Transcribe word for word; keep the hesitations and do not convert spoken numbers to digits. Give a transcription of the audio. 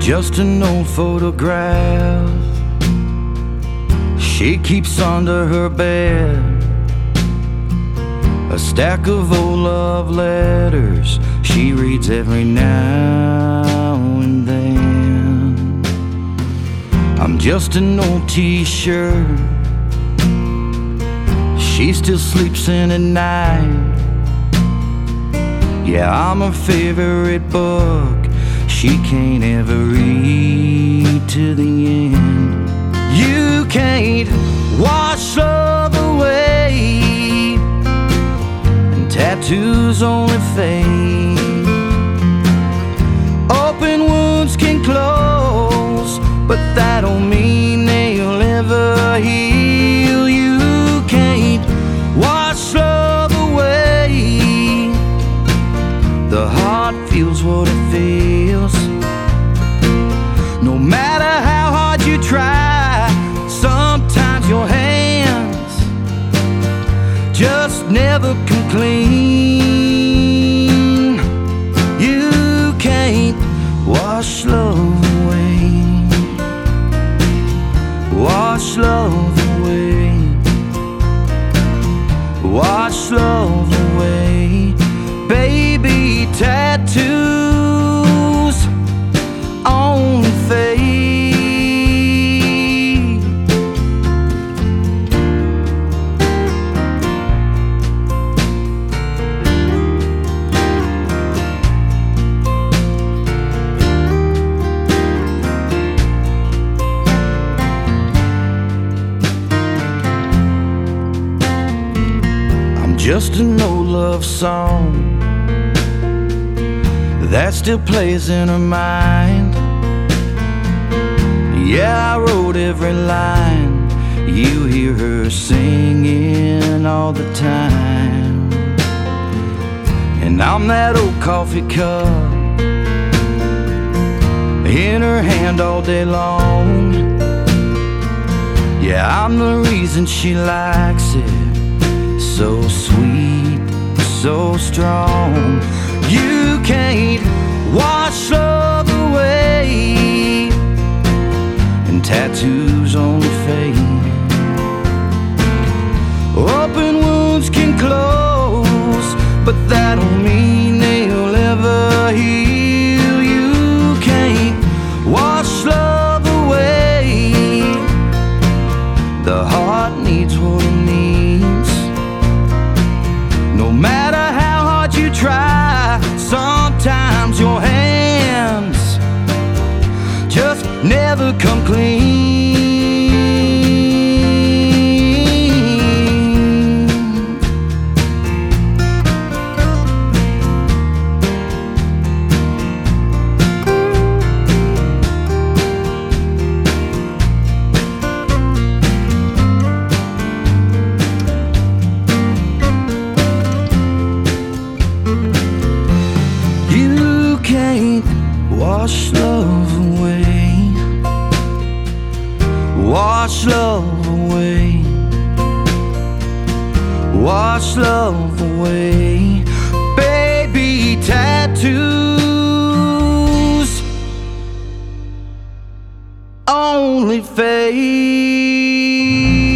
just an old photograph she keeps under her bed. A stack of old love letters she reads every now and then. I'm just an old t-shirt she still sleeps in at night. Yeah, I'm her favorite book she can't ever read to the end. You can't wash love away, and tattoos only fade. Open wounds can close, but that don't mean they'll ever heal. You can't wash love away. The heart feels what it feels, no matter how hard you try. Sometimes your hands just never come clean. You can't wash love away, wash love away, wash love away. Baby, tattoos only fade. I'm just an old love song that still plays in her mind. Yeah, I wrote every line you hear her singing all the time. And I'm that old coffee cup in her hand all day long. Yeah, I'm the reason she likes it, so sweet, so strong. You can't wash love away, and tattoos only fade. Open wounds can close, but that don't mean they'll ever heal. You can't wash love away. The heart needs what it needs, no matter how hard you try. Sometimes your hands just never come clean. You can't wash love away, wash love away, wash love away. Baby, tattoos only fade.